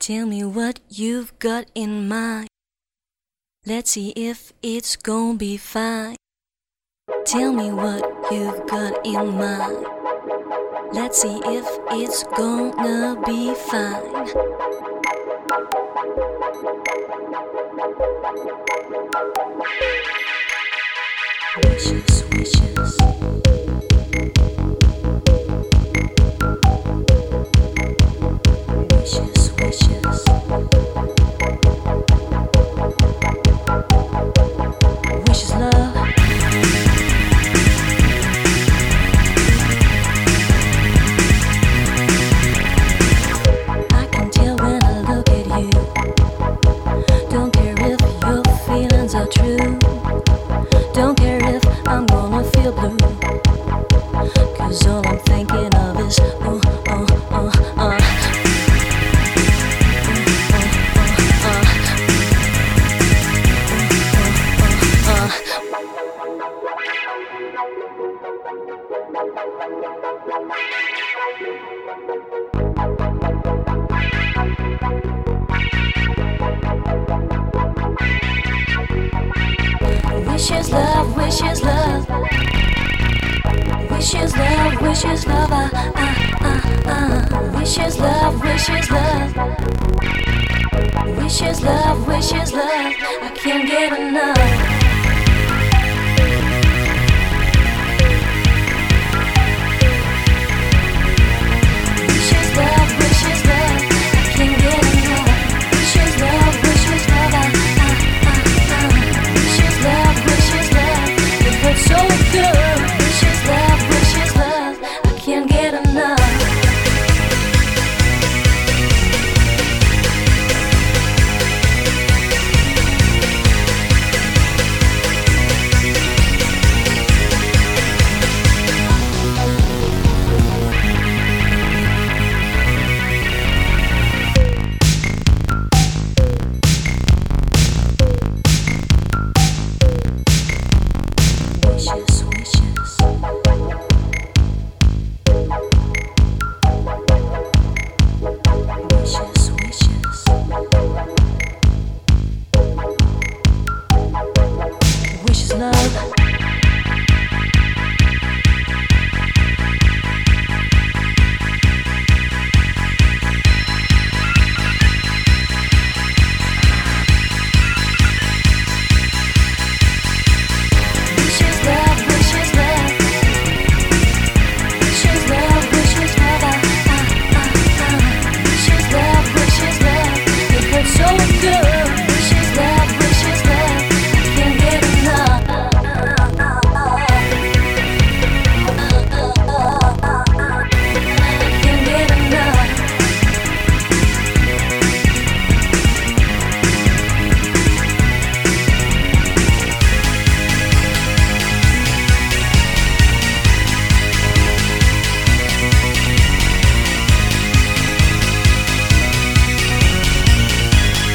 Tell me what you've got in mind. Let's see if it's gonna be fine. Tell me what you've got in mind. Let's see if it's gonna be fine. Wishes, wishes. Wishes, wishes. Wishes, love. I can tell when I look at you. Don't care if your feelings are true. Don't care if I'm gonna feel blue. 'Cause all I'm thinking of is ooh, oh, oh, oh. Wishes, love, wishes, love. Wishes, love, wishes, love. Wishes, love, wishes, love. Wishes, love, wishes, love. I can't get enough.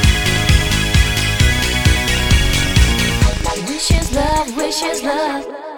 Wishes, love.